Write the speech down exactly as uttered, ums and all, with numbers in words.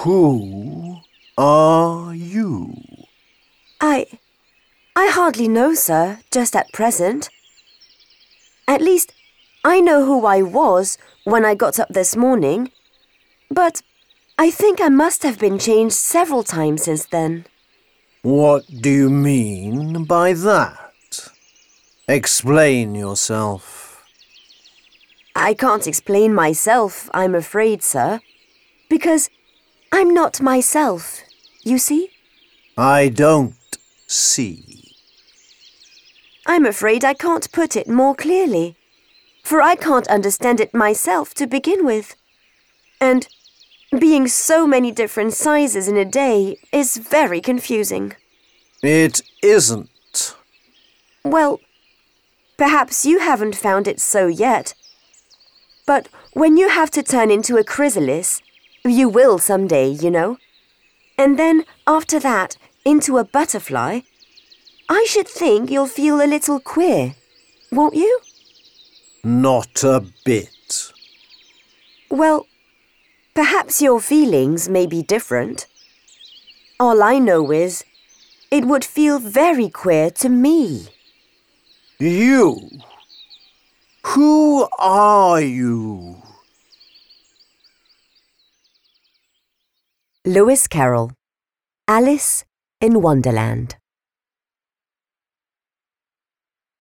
Who are you? I... I hardly know, sir, just at present. At least, I know who I was when I got up this morning, but I think I must have been changed several times since then. What do you mean by that? Explain yourself. I can't explain myself, I'm afraid, sir, because I'm not myself, you see? I don't see. I'm afraid I can't put it more clearly, for I can't understand it myself to begin with. And being so many different sizes in a day is very confusing. It isn't. Well, perhaps you haven't found it so yet. But when you have to turn into a chrysalis, you will someday, you know. And then, after that, into a butterfly, I should think you'll feel a little queer, won't you? Not a bit. Well, perhaps your feelings may be different. All I know is, it would feel very queer to me. You? Who are you? Lewis Carroll, Alice in Wonderland.